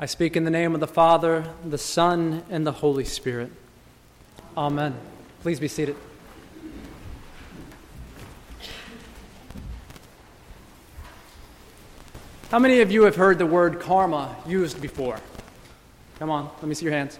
I speak in the name of the Father, the Son, and the Holy Spirit. Amen. Please be seated. How many of you have heard the word karma used before? Come on, let me see your hands.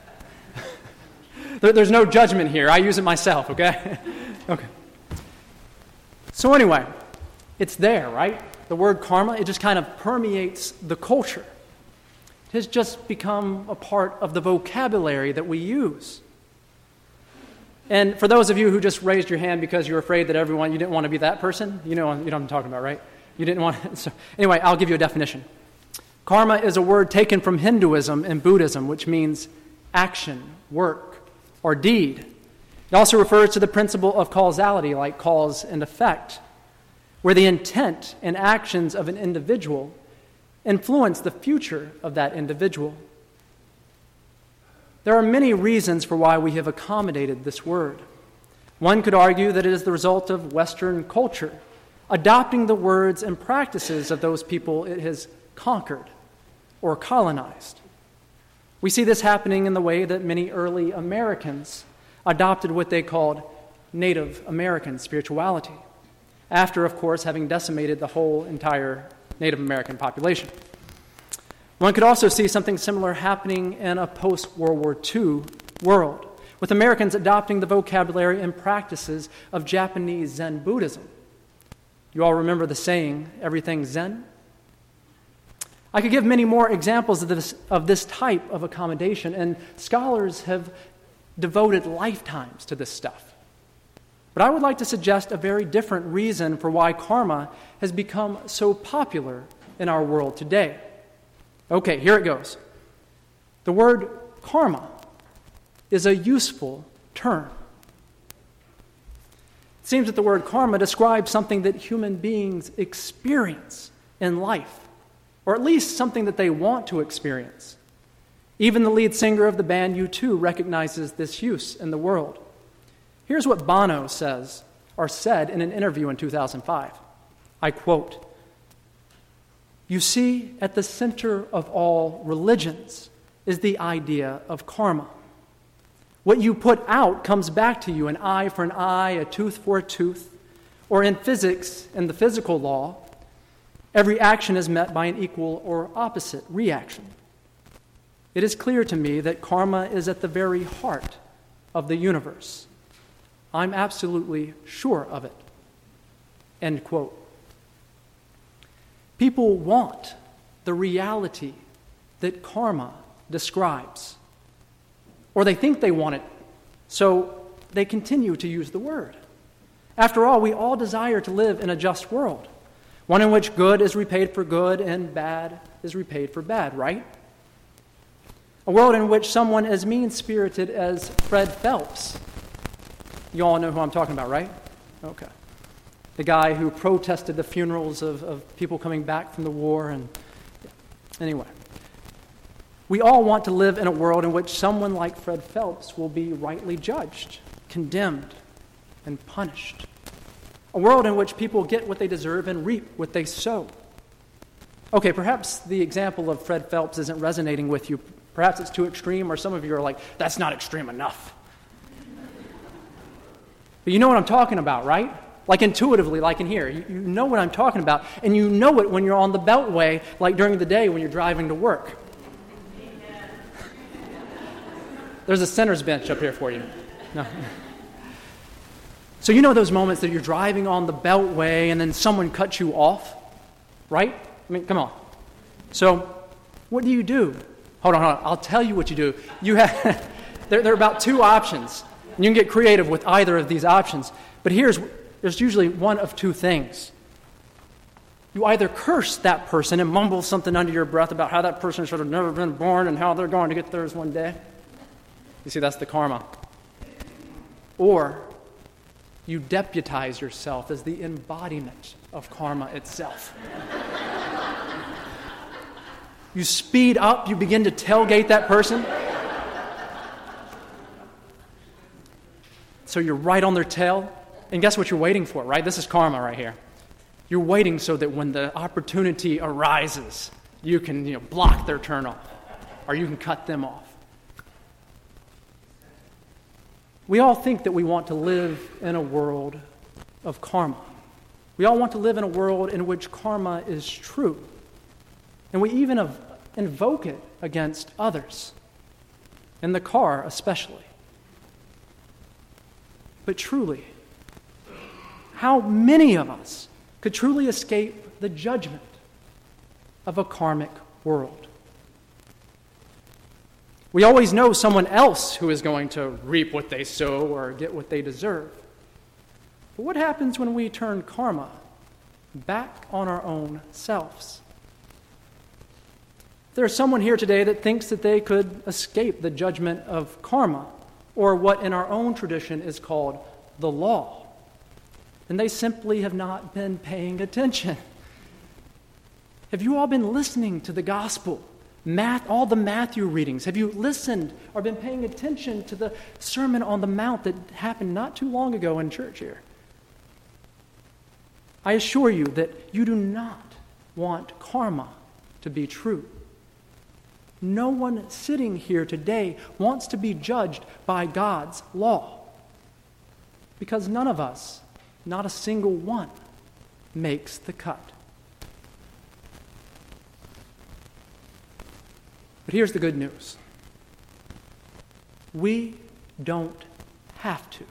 There's no judgment here. I use it myself, okay? Okay. So anyway, it's there, right? The word karma, it just kind of permeates the culture. It has just become a part of the vocabulary that we use. And for those of you who just raised your hand because you're afraid that you didn't want to be that person, you know what I'm talking about, right? You didn't want so anyway, I'll give you a definition. Karma is a word taken from Hinduism and Buddhism, which means action, work, or deed. It also refers to the principle of causality, like cause and effect, where the intent and actions of an individual influence the future of that individual. There are many reasons for why we have accommodated this word. One could argue that it is the result of Western culture, adopting the words and practices of those people it has conquered or colonized. We see this happening in the way that many early Americans adopted what they called Native American spirituality, after, of course, having decimated the whole entire Native American population. One could also see something similar happening in a post-World War II world, with Americans adopting the vocabulary and practices of Japanese Zen Buddhism. You all remember the saying, everything Zen? I could give many more examples of this type of accommodation, and scholars have devoted lifetimes to this stuff. But I would like to suggest a very different reason for why karma has become so popular in our world today. Okay, here it goes. The word karma is a useful term. It seems that the word karma describes something that human beings experience in life, or at least something that they want to experience. Even the lead singer of the band U2 recognizes this use in the world. Here's what Bono said in an interview in 2005. I quote, "You see, at the center of all religions is the idea of karma. What you put out comes back to you, an eye for an eye, a tooth for a tooth, or in physics, in the physical law, every action is met by an equal or opposite reaction. It is clear to me that karma is at the very heart of the universe. I'm absolutely sure of it." End quote. People want the reality that karma describes, or they think they want it, so they continue to use the word. After all, we all desire to live in a just world, one in which good is repaid for good and bad is repaid for bad, right? A world in which someone as mean-spirited as Fred Phelps, you all know who I'm talking about, right? Okay. The guy who protested the funerals of people coming back from the war. Anyway. We all want to live in a world in which someone like Fred Phelps will be rightly judged, condemned, and punished. A world in which people get what they deserve and reap what they sow. Okay, perhaps the example of Fred Phelps isn't resonating with you. Perhaps it's too extreme, or some of you are like, that's not extreme enough. But you know what I'm talking about, right? Like intuitively, like in here. You know what I'm talking about, and you know it when you're on the Beltway, like during the day when you're driving to work. There's a center's bench up here for you. No. So you know those moments that you're driving on the Beltway and then someone cuts you off, right? I mean, come on. So what do? Hold on. I'll tell you what you do. You have there are about two options. And you can get creative with either of these options. But there's usually one of two things. You either curse that person and mumble something under your breath about how that person should have never been born and how they're going to get theirs one day. You see, that's the karma. Or you deputize yourself as the embodiment of karma itself. You speed up, you begin to tailgate that person. So you're right on their tail. And guess what you're waiting for, right? This is karma right here. You're waiting so that when the opportunity arises, you can block their turn off, or you can cut them off. We all think that we want to live in a world of karma. We all want to live in a world in which karma is true. And we even invoke it against others, in the car especially. But truly, how many of us could truly escape the judgment of a karmic world? We always know someone else who is going to reap what they sow or get what they deserve. But what happens when we turn karma back on our own selves? There's someone here today that thinks that they could escape the judgment of karma, or what in our own tradition is called the law. And they simply have not been paying attention. Have you all been listening to the gospel? All the Matthew readings? Have you listened or been paying attention to the Sermon on the Mount that happened not too long ago in church here? I assure you that you do not want karma to be true. No one sitting here today wants to be judged by God's law, because none of us, not a single one, makes the cut. But here's the good news. We don't have to.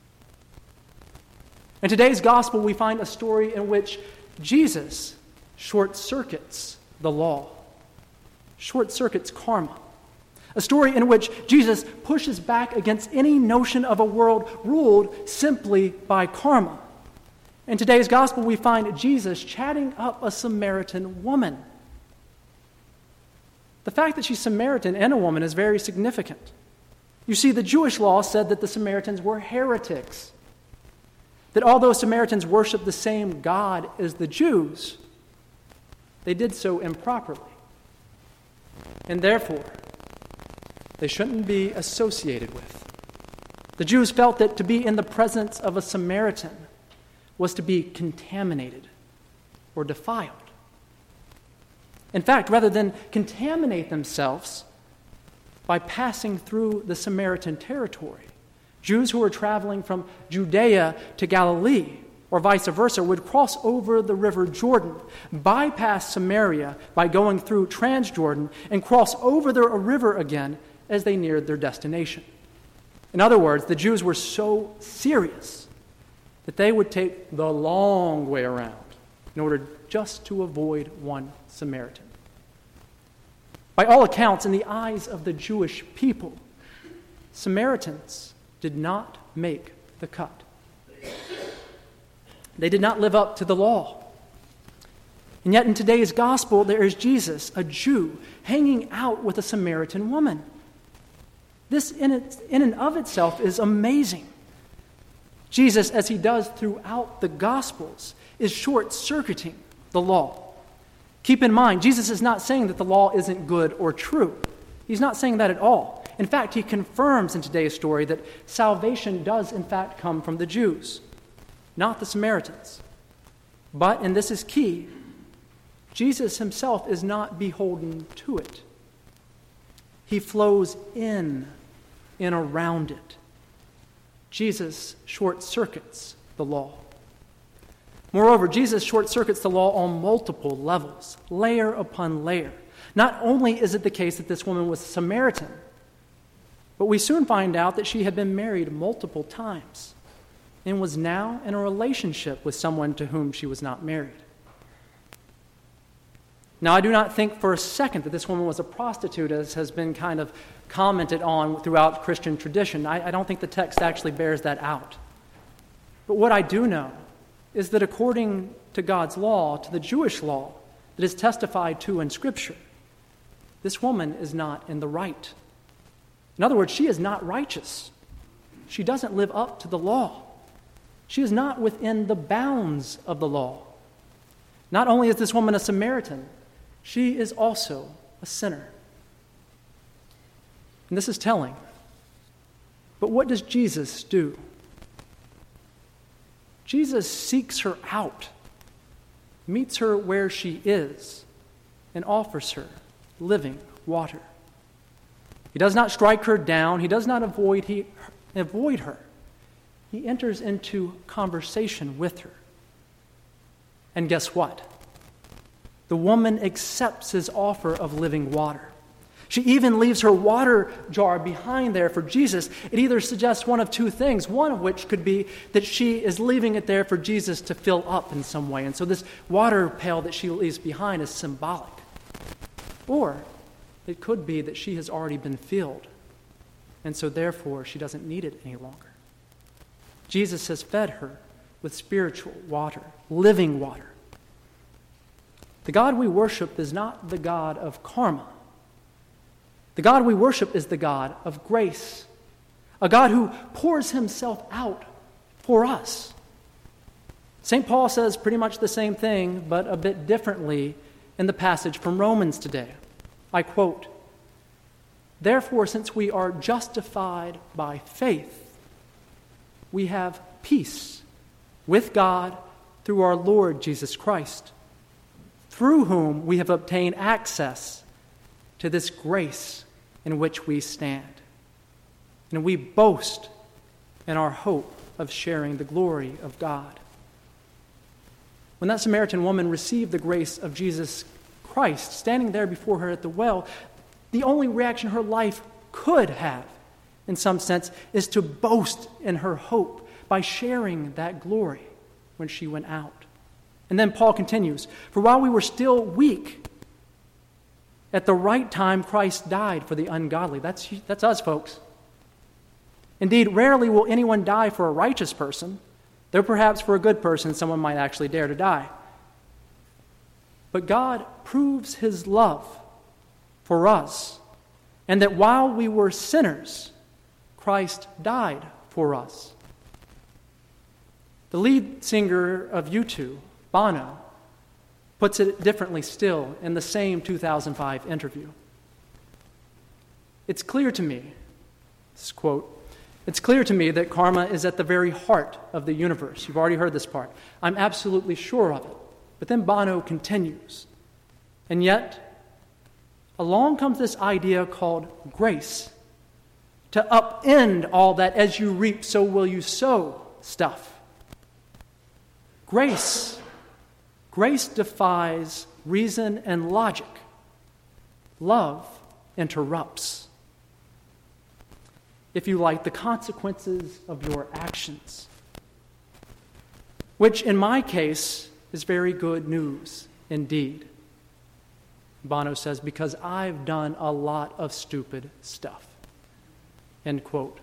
In today's gospel, we find a story in which Jesus short-circuits the law, short-circuits karma. A story in which Jesus pushes back against any notion of a world ruled simply by karma. In today's gospel, we find Jesus chatting up a Samaritan woman. The fact that she's Samaritan and a woman is very significant. You see, the Jewish law said that the Samaritans were heretics, that although Samaritans worshiped the same God as the Jews, they did so improperly. And therefore, they shouldn't be associated with. The Jews felt that to be in the presence of a Samaritan was to be contaminated or defiled. In fact, rather than contaminate themselves by passing through the Samaritan territory, Jews who were traveling from Judea to Galilee, or vice versa, would cross over the river Jordan, bypass Samaria by going through Transjordan, and cross over the river again as they neared their destination. In other words, the Jews were so serious that they would take the long way around in order just to avoid one Samaritan. By all accounts, in the eyes of the Jewish people, Samaritans did not make the cut. They did not live up to the law. And yet in today's gospel, there is Jesus, a Jew, hanging out with a Samaritan woman. This in and of itself is amazing. Jesus, as he does throughout the Gospels, is short-circuiting the law. Keep in mind, Jesus is not saying that the law isn't good or true. He's not saying that at all. In fact, he confirms in today's story that salvation does in fact come from the Jews, not the Samaritans. But, and this is key, Jesus himself is not beholden to it. He flows in and around it. Jesus short-circuits the law. Moreover, Jesus short-circuits the law on multiple levels, layer upon layer. Not only is it the case that this woman was a Samaritan, but we soon find out that she had been married multiple times and was now in a relationship with someone to whom she was not married. Now, I do not think for a second that this woman was a prostitute, as has been kind of commented on throughout Christian tradition. I don't think the text actually bears that out. But what I do know is that according to God's law, to the Jewish law that is testified to in Scripture, this woman is not in the right. In other words, she is not righteous. She doesn't live up to the law. She is not within the bounds of the law. Not only is this woman a Samaritan, she is also a sinner. And this is telling. But what does Jesus do? Jesus seeks her out, meets her where she is, and offers her living water. He does not strike her down. He does not avoid her. He enters into conversation with her. And guess what? The woman accepts his offer of living water. She even leaves her water jar behind there for Jesus. It either suggests one of two things, one of which could be that she is leaving it there for Jesus to fill up in some way. And so this water pail that she leaves behind is symbolic. Or it could be that she has already been filled, and so therefore she doesn't need it any longer. Jesus has fed her with spiritual water, living water. The God we worship is not the God of karma. The God we worship is the God of grace, a God who pours himself out for us. St. Paul says pretty much the same thing, but a bit differently in the passage from Romans today. I quote, "Therefore, since we are justified by faith, we have peace with God through our Lord Jesus Christ, through whom we have obtained access to this grace in which we stand. And we boast in our hope of sharing the glory of God." When that Samaritan woman received the grace of Jesus Christ standing there before her at the well, the only reaction her life could have, in some sense, is to boast in her hope by sharing that glory when she went out. And then Paul continues, "For while we were still weak, at the right time Christ died for the ungodly." That's us, folks. Indeed, rarely will anyone die for a righteous person, though perhaps for a good person someone might actually dare to die. But God proves his love for us, and that while we were sinners, Christ died for us. The lead singer of U2, Bono, puts it differently still in the same 2005 interview. "It's clear to me," this quote, "it's clear to me that karma is at the very heart of the universe." You've already heard this part. "I'm absolutely sure of it." But then Bono continues, "And yet, along comes this idea called grace, to upend all that as you reap, so will you sow stuff. Grace defies reason and logic. Love interrupts. If you like, the consequences of your actions, which in my case is very good news indeed." Bono says, "Because I've done a lot of stupid stuff." End quote.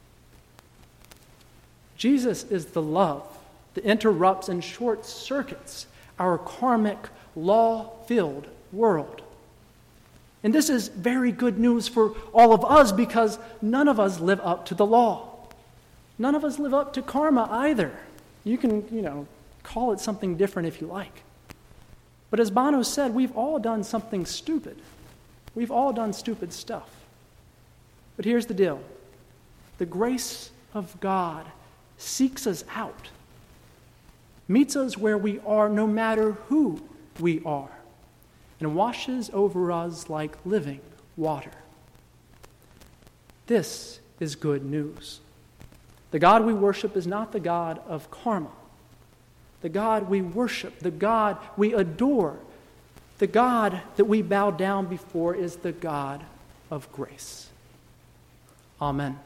Jesus is the love that interrupts and short circuits our karmic, law-filled world. And this is very good news for all of us because none of us live up to the law. None of us live up to karma either. You can, call it something different if you like. But as Bono said, we've all done something stupid. We've all done stupid stuff. But here's the deal. The grace of God seeks us out, meets us where we are no matter who we are, and washes over us like living water. This is good news. The God we worship is not the God of karma. The God we worship, the God we adore, the God that we bow down before is the God of grace. Amen.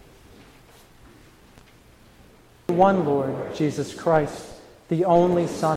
One Lord, Jesus Christ, the only Son